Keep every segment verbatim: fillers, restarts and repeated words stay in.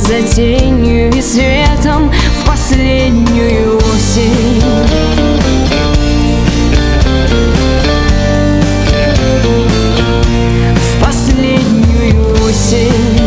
за тенью и светом в последнюю осень. В последнюю осень.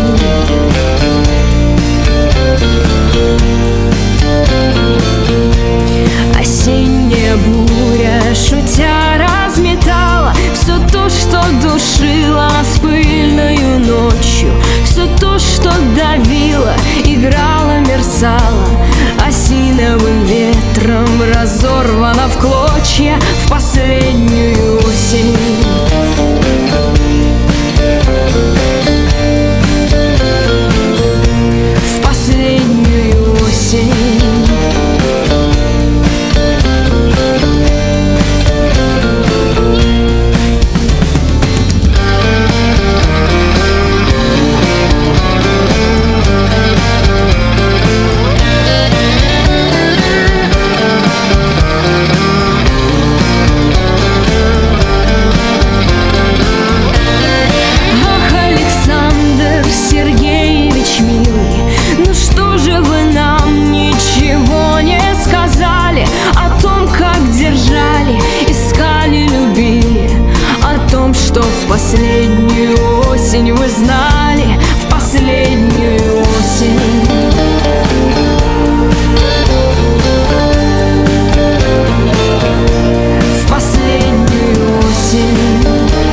Осенняя буря, шутя, разметала все то, что душило нас пыльною ночью, все то, что давило, играло, мерцало, осиновым ветром разорвано в клочья в последнюю осень. В последнюю осень. Что в последнюю осень вы знали, в последнюю осень. В последнюю осень.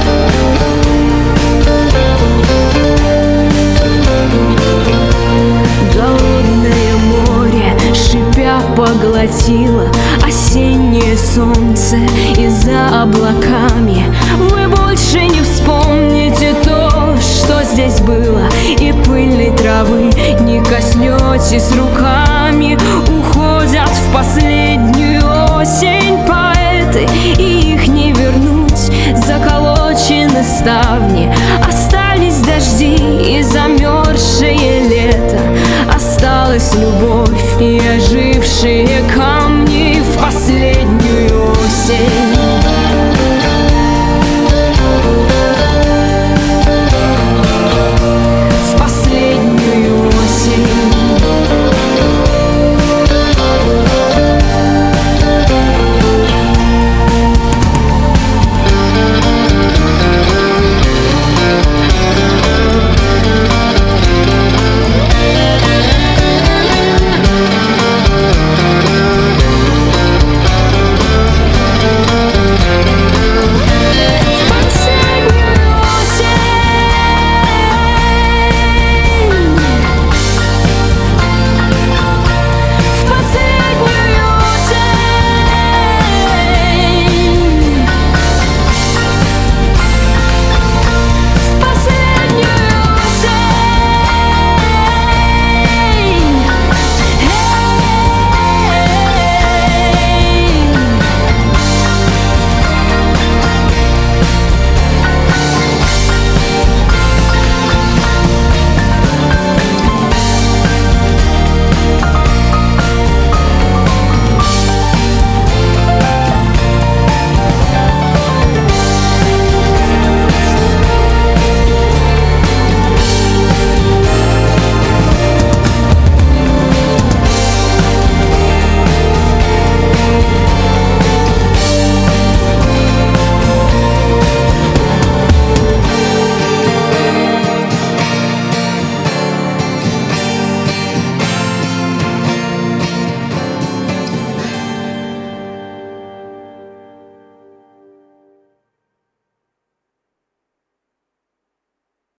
Голодное море, шипя, поглотило осеннее солнце, и за облаками вы больше не вспомните то, что здесь было, и пыльной травы не коснетесь руками. Уходят в последнюю осень поэты, и их не вернуть. Заколочены ставни, остались дожди